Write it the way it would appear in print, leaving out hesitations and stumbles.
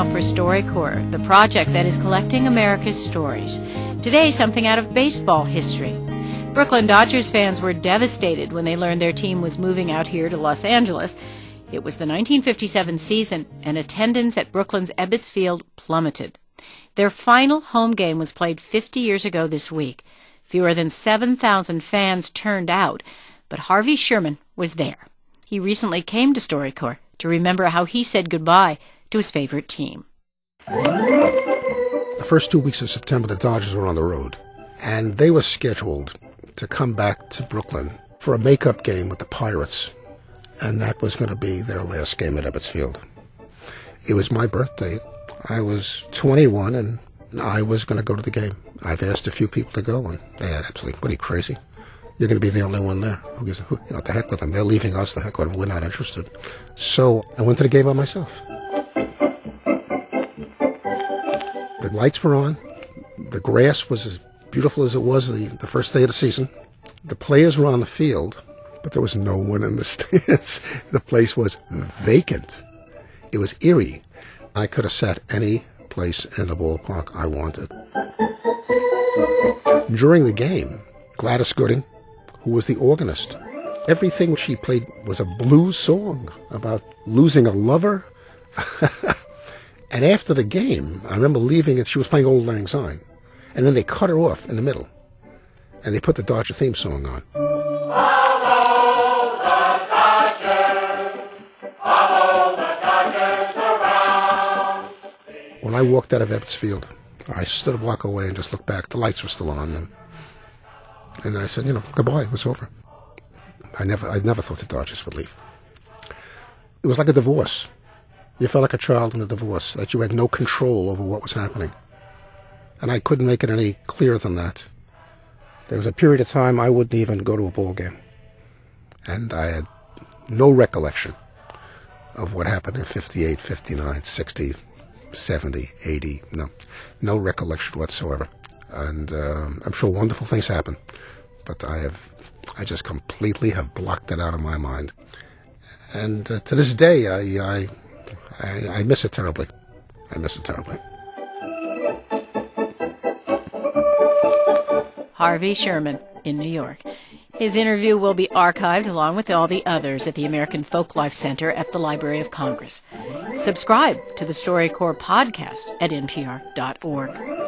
now for StoryCorps, the project that is collecting America's stories. Today, something out of baseball history. Brooklyn Dodgers fans were devastated when they learned their team was moving out here to Los Angeles. It was the 1957 season, and attendance at Brooklyn's Ebbets Field plummeted. Their final home game was played 50 years ago this week. Fewer than 7,000 fans turned out, but Harvey Sherman was there. He recently came to StoryCorps to remember how he said goodbye to his favorite team. The first 2 weeks of September, the Dodgers were on the road, and they were scheduled to come back to Brooklyn for a makeup game with the Pirates, and that was going to be their last game at Ebbets Field. It was my birthday. I was 21, and I was going to go to the game. I've asked a few people to go, and they had absolutely, what are you, crazy? You're going to be the only one there. The heck with them. They're leaving us, the heck with them. We're not interested. So I went to the game by myself. The lights were on. The grass was as beautiful as it was the first day of the season. The players were on the field, but there was no one in the stands. The place was vacant. It was eerie. I could have sat any place in the ballpark I wanted. During the game, Gladys Gooding, who was the organist, everything she played was a blues song about losing a lover. And after the game, I remember leaving it, she was playing Old Lang Syne. And then they cut her off in the middle. And they put the Dodger theme song on. When I walked out of Ebbets Field, I stood a block away and just looked back. The lights were still on. And I said, goodbye, it was over. I never thought the Dodgers would leave. It was like a divorce. You felt like a child in a divorce, that you had no control over what was happening. And I couldn't make it any clearer than that. There was a period of time I wouldn't even go to a ball game. And I had no recollection of what happened in 58, 59, 60, 70, 80. No recollection whatsoever. And I'm sure wonderful things happen. But I just completely have blocked it out of my mind. And to this day, I miss it terribly. I miss it terribly. Harvey Sherman in New York. His interview will be archived along with all the others at the American Folklife Center at the Library of Congress. Subscribe to the StoryCorps podcast at npr.org.